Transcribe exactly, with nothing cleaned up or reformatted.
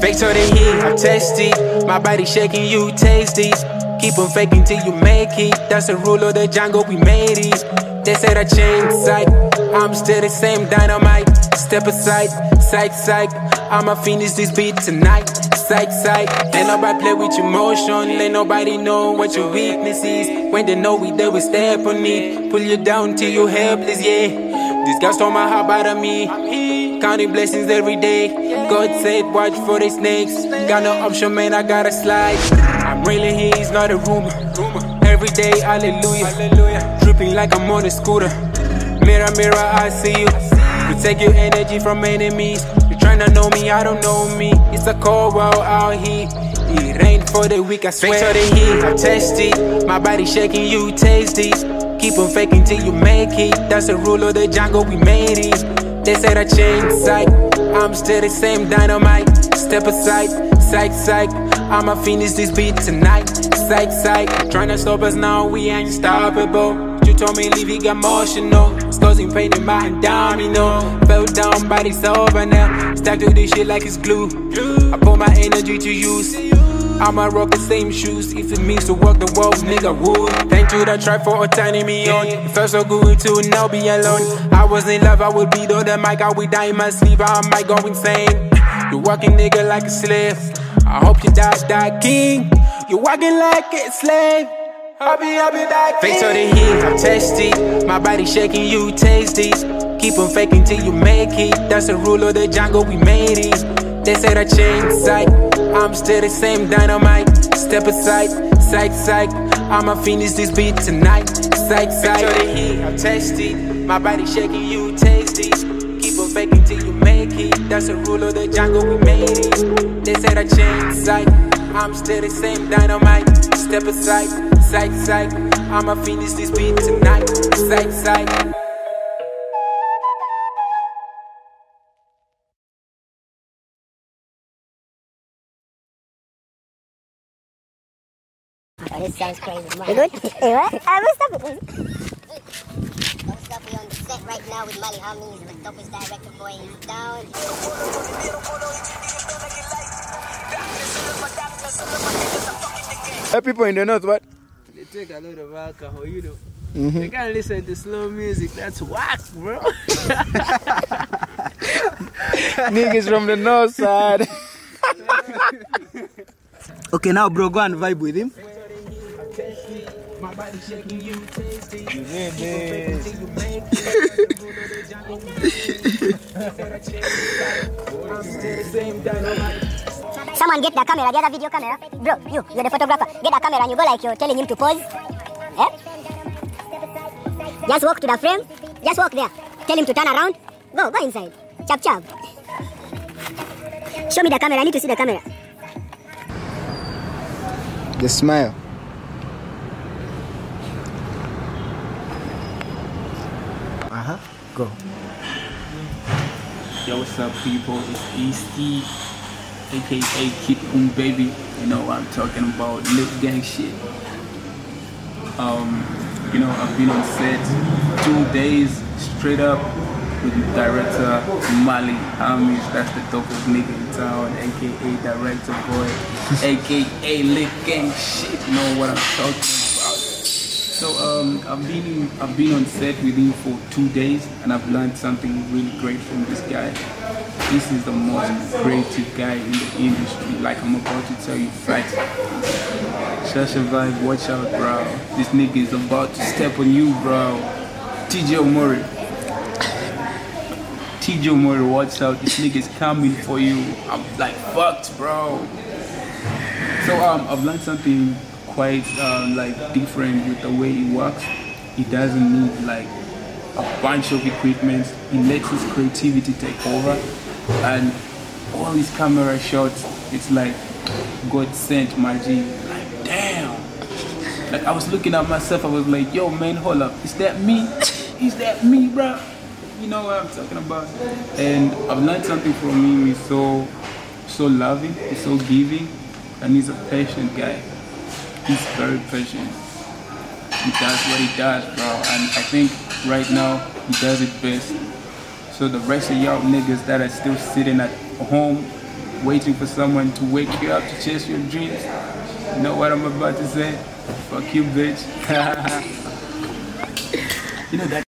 Fake to the heat, I'm tasty. My body shaking, you taste these. Keep on faking till you make it. That's the rule of the jungle, we made it. They said I changed sight. I'm still the same dynamite. Step aside, psych, psych. I'ma finish this beat tonight. Psych, psych. Ain't nobody play with your motion. Let nobody know what your weakness is. When they know we there, we step on it. Pull you down till you're helpless, yeah. This guy stole my heart out of me. Counting blessings every day. God said, watch for the snakes. Got no option, man, I gotta slide. I'm really here, it's not a rumor. Every day, hallelujah. hallelujah. Dripping like I'm on a scooter. Mirror, mirror, I see you. Protect your energy from enemies. You're trying to know me, I don't know me. It's a cold world out here. It ain't for the weak, I swear. Fake to the heat, I'm tasty. My body shaking, you taste these. Keep on faking till you make it. That's the rule of the jungle, we made it. They said I changed sight. I'm still the same dynamite. Step aside, psych, psych. I'ma finish this beat tonight. Psych, psych. Tryna stop us now, we ain't stoppable. You told me leave, he got emotional. Scars in pain in my domino. Fell down, body's over now. Stack to this shit like it's glue. I put my energy to use. I'ma rock the same shoes. If it means to walk the walls, nigga would. Thank you that tried for turning me on. It felt so good to now be alone. I was in love, I would beat on the mic. I would die in my sleep, I might go insane. You walking nigga like a slave. I hope you die, die king. You walking like a slave. I'll be, I'll be that king. Fake to the heat, I'm tasty. My body shaking, you taste these. Keep on faking till you make it. That's the rule of the jungle, we made it. They said I changed sight. I'm still the same dynamite. Step aside, psych, psych. I'ma finish this beat tonight. Psych, psych. Fake to the heat, I'm tasty. My body shaking, you taste these. Keep on faking till you make it. That's the rule of the jungle, we made it. They said I changed sight. I'm still the same dynamite. Step aside, psych, psych. I'ma finish this beat tonight. Psych, psych. Oh, this sounds crazy. You good? Hey, what? I will stop it. Don't stop, we on the set right now with Mali Hamis, the dopest director boy down. Hey, people in the north, what? They take a lot of alcohol, you know. Mm-hmm. They can't listen to slow music. That's whack, bro. Niggas from the north side. Okay, now, bro, go and vibe with him. Someone get the camera, the other video camera. Bro, you, you're the photographer. Get the camera and you go like you're telling him to pose. Eh? Just walk to the frame. Just walk there. Tell him to turn around. Go, go inside. Chop, chop. Show me the camera. I need to see the camera. The smile. Uh-huh. Go. Yo, what's up, people? It's Easty, aka Kid Um Baby. You know what I'm talking about, lit gang shit. Um, you know, I've been on set two days straight up with the director Mali Hamis. That's the dopest nigga in town, aka Director Boy, aka lit gang shit. You know what I'm talking about. So um, I've been I've been on set with him for two days, and I've learned something really great from this guy. This is the most creative guy in the industry. Like I'm about to tell you facts. Shasha Vibe, watch out, bro. This nigga is about to step on you, bro. T J Omori. T J Omori, watch out. This nigga is coming for you. I'm like fucked, bro. So um, I've learned something quite um, like different with the way he works. He doesn't need like a bunch of equipment. He lets his creativity take over, and all his camera shots, it's like God sent my G. Like damn. Like I was looking at myself, I was like, yo man, hold up, is that me? Is that me, bro? You know what I'm talking about? And I've learned something from him. He's so so loving, he's so giving, and he's a patient guy. He's very patient. He does what he does, bro. And I think right now he does it best. So the rest of y'all niggas that are still sitting at home waiting for someone to wake you up to chase your dreams. You know what I'm about to say? Fuck you, bitch. You know that